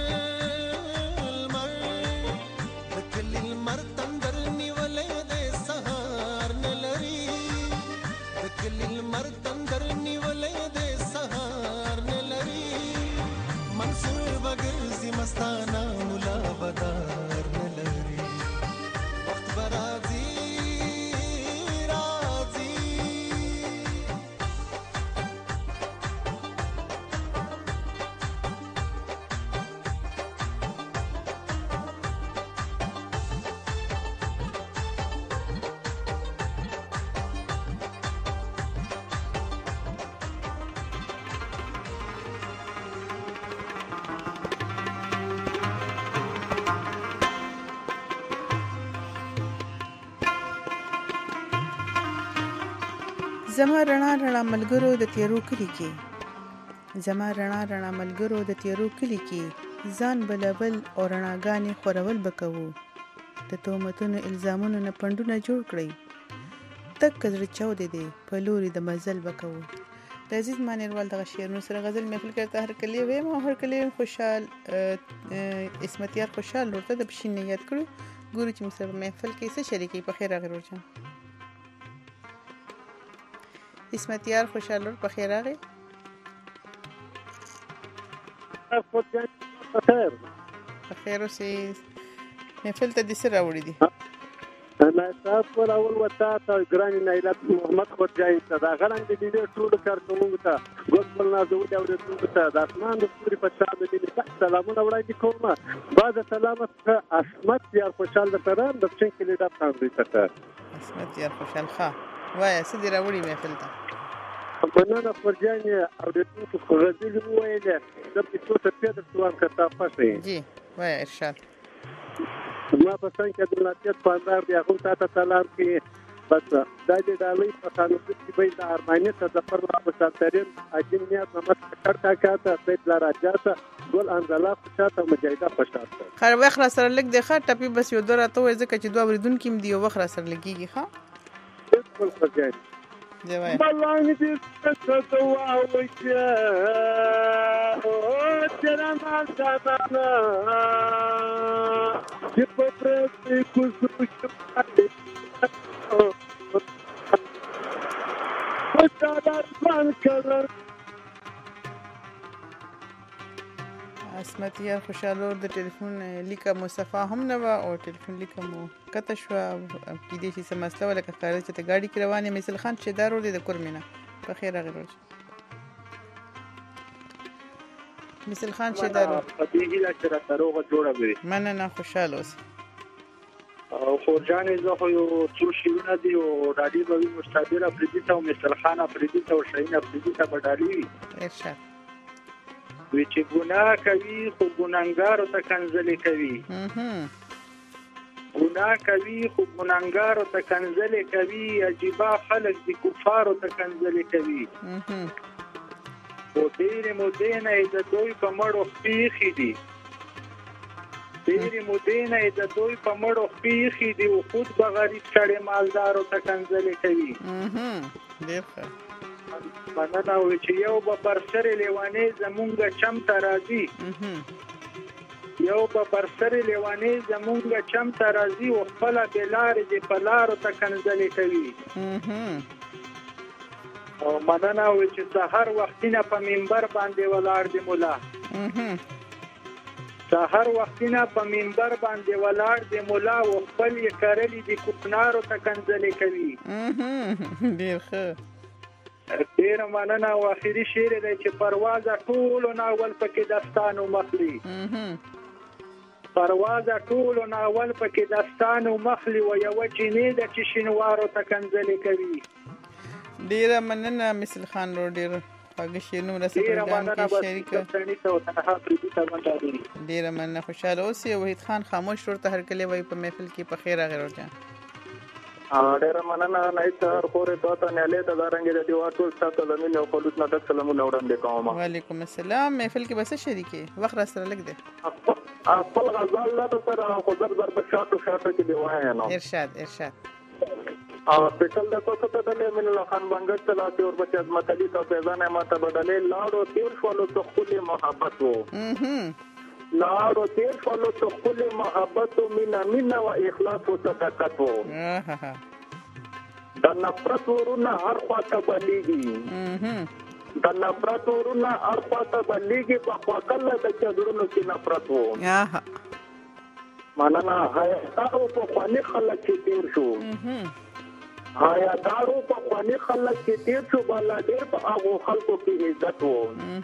مر دکلیل مر تندر نیولې د سهار نلري دکلیل مر تندر نیولې د سهار منصور بګرځي مستانه مولا بدار نلري وخت برازي رازي زما رڼا رڼا ملګرو د تیرو کلی کې زما رڼا رڼا ملګرو د تیرو کلی کې ځان بلبل او رڼاګانې خورول بکوو د تهمتونو الزامونو نه پندونه جوړ کړئ تک کزړه چاودې دی په لوري د مزل بکوو د عزیز مانیروال دغه شعرونو سره غزل محفل کرده هر کلی ویم او هر کلی خوشحال اسمتیار خوشحال ورته د پښین یاد کړو ګورو چې موږ سره محفل کې څه شریکي په خیر راغلی ورجان اسمتیار خوشحال ور په خیر راغی بخیر بخیر اوسې محفل ته د څه راوړي دي؟ نایصاب پر اول وتا ته ګرانی نایلات محمد خورجان ته دا غړنګ د دې ټول کارکونکو ته ګوګل نه زو د اورېدونکو ته د اسمان د ستوري په څیر د دې سلامونه وړاندې کوم. بعد سلامت اسمت یار خوشحال د تران د څنګه کې لیدا پاندې ته اسمت یار خوشحال ښه وای څه دی راوړي محفل ته؟ مننه خورجان اورېدونکو خو غزل وویل د پښتو ته پیدا څوان کته پښې جی وای ارشاد ما په څنګه کې د لاتیت پاندار دی هغه ته سلام کې بس دا دې ډالۍ په قانون کې به د ارماني ته د پر په ساترین اجن نیت نمت کړه کاته په لار راځه ګل انزلا فشاته مجاهده فشاته خیر وخت را سره لګ دی ښه ټپي بس یو دوره ته وای ځکه چې دوه اوریدونکو کې دی یو وخت را سره لګيږي ښه بالکل فرجای دی وای بلان دې څه ته واوچه او چرما ساتانا چې په پرې کوڅو کې اسمت یار خوشاله د ټلیفون لیکه مصطفی هم نه و او ټلیفون لیکه مو کته شو کې دې شي مسله ولا کار چې ته گاډي کې روانه مثل خان چې دارو دې د کورمینه په خیر راغلی مثل خان چې دارو په دې لا چې را تروغه جوړه وي من نه خوشاله اوس او خورجان زه خو یو څو شیرونه دي او ډاډي به مستعبر افریدي ته او مثل خان افریدي ته او شاهین افریدي ته به ډالي ارشاد وی چې ګناه کوي خو ګناهګارو ته کنځلې کوي ګناه کوي خو ګناهګارو ته کنځلې کوي عجیبه خلک دي کفارو ته کنځلې کوي او ډېرې مودې نه یې د دوی په مړو خپېښې دي ډېرې مودې نه یې د دوی په مړو خپېښې دي او خود به غریب سړی مالدارو ته کنځلې کوي ډېر ښه مننه وي چې یو به پر سرې لیوانې زمونږ چم ته راځي یو به پر سرې لیوانې زمونږ چم ته راځي او خپله بېلارې دې په لارو ته کنځلې کوي او مننه وي چې سهار وختونه په منبر باندې ولاړ دی مولا سهار وختونه په منبر باندې ولاړ دی مولا او خپل یې کرلي دي کوکنارو ته کنځلې کوي ډېر ښه ډېره مننه او اخري شعر دی چې پروازه ټولو ناول پکې داستان مخلي پروازه ټولو ناول پکې داستان مخلي و یوه جینۍ ده چې شینوارو ته کنځلې کوي ډېره مننه مثل خان رو ډېر خواږه شعرونه راسره پروګرام کې شریکه ډېره مننه خوشحاله اوسئ وحید خان خاموش ورته هرکلی وایي په محفل کې په خیر راغلی ورجان ډېره مننه نایصاب خورې تا ته نیالې ته دا رنګې د دیوار ټول ستا ته د مینې او خلوص نه ډک سلامونه وړاندې کوم وعلیکم السلام محفل کې به څه شریکې وخت راسره لږ دی خپل غزل لا ته سره خو در در په شاته شاته کې دی وایم نو ارشاد ارشاد او سپیشل د تو ته د من الله خان بنګر چلاته او بچ عظمت علي ته پیغام ماته بدلې لاړو تیر شولو ته خپل محبت وو لاړو تیر شولو ته خپل محبت او مینا مینا او اخلاص او صداقت وو د نفرت ورونه هر خواته بلیږي د نفرت ورونه هر خواته بلیږي په خواکله د چدرونو کې نفرت وو مننه هاي تاسو په خالي خلک کې تیر شو هایا دارو په خالي خلک کې تیر شو بالا ډېر په هغه خلکو کې عزت وو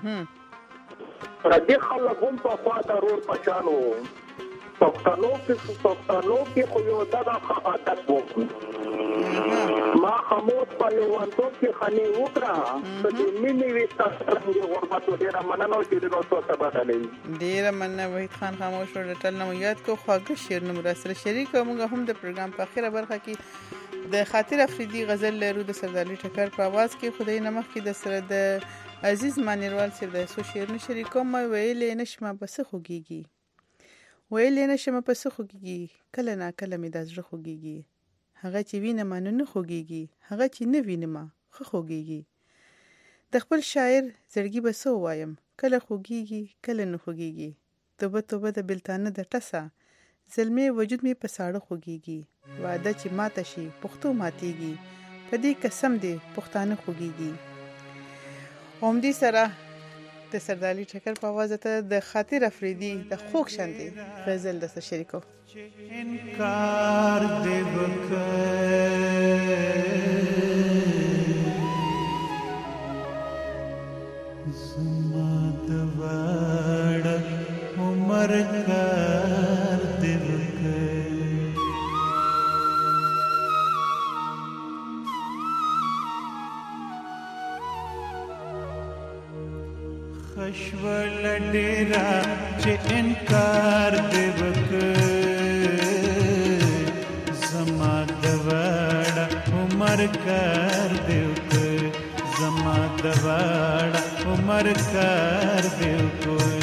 راځي خلک هم په خوا ضرور پچانو پښتنو کې پښتنو کې خو یو دغه عادت وو ما خموت په لیوانتوب کې خني وکړه چې مینې وي تاسو څنګه غربت ډېره مننه چې د نوڅو ته بدلې ډېره مننه وحید خان خاموش ورته ټل نو یاد کو خواږه شعر نو مراسل شریک موږ هم د پروګرام په اخیره برخه کې د خاطر افریدي غزل لرو د سرداري ټکر په आवाज کې خدای نمخ کې د سره د عزیز مانیروال سره د سو شعر شریکوم ویلې نشم بس خوږيږي ویلې نشم بس خوږيږي کله نا کله می د زړه خوږيږي هغه چې وینم نه نه خوږيږي هغه چې نه وینم خو خوږيږي د خپل شاعر زړګي بس وایم کله خوږيږي کله نه خوږيږي توبه توبه د بلتانه د ټسا زلمي وجود می په ساړه خوږيږي وعده چې ماته شي پښتو ماتيږي په دې قسم دې پښتانه خوږيږي اوم دې سره د سردالي ټکر په आवाज ته د خاطر افریدي د خوږ شاندي غزل د شریکو انکار دې وکړ زما د واړه عمر کار دې وکړ خشول ډیرا چې انکار دې وکړ زما د واړه عمر کار دې وکړ زما د واړه عمر کار دې وکړ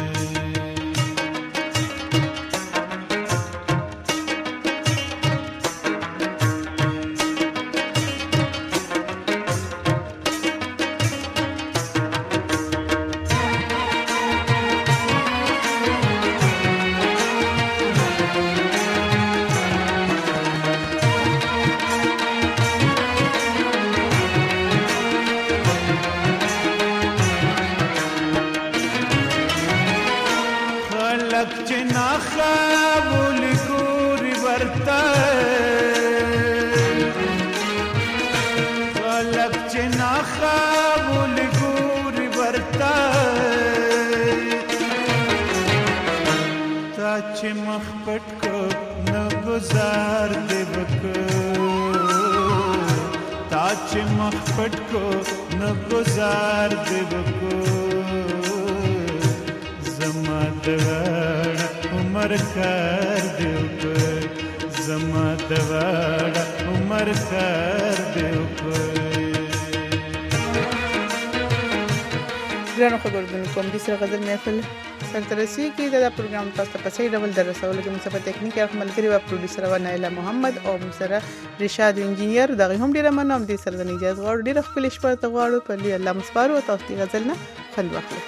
ګرانو خبردونکو د سره غزل محفل سرترسي کې دا پروګرام تاسو ته په صحیح ډول درسول کې مصطفی ټیکنیک او ملګری او پروډوسر و نایله محمد او سره رشاد انجینیر دغه هم ډیره منم دي سره د اجازه غواړو ډیره خپل شپه ته غواړو په لې الله مسپارو تاسو د غزل نه خوند واخلئ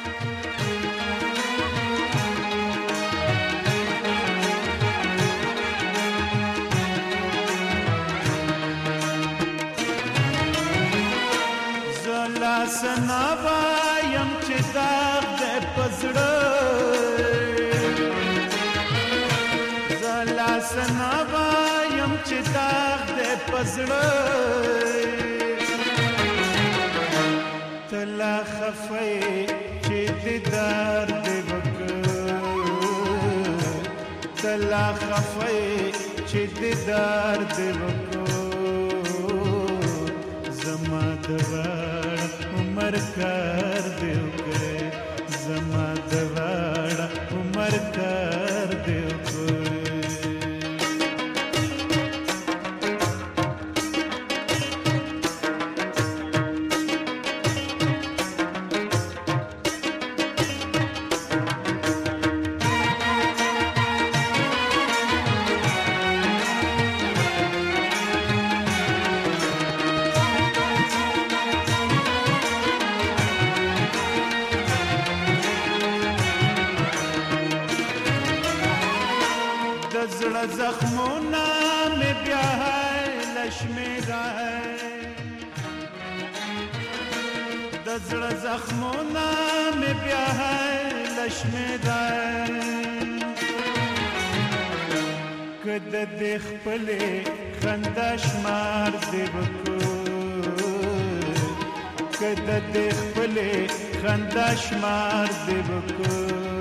سنا وایم چې داغ دې پزړه زلا سنا وایم چې داغ دې پزړه تلا خفای چې دیدار دې وکړ تلا خفای چې دیدار دې وکړ زما دوا عمر کار دې وکړ زما د واړه عمر کار دې وکړ زخمونا میں بیا ہے لشمیرا ہے دزڑ زخمونا میں بیا ہے لشمیرا ہے کد دیکھ پلے خندش مار دے بکو کد دیکھ پلے خندش مار دے بکو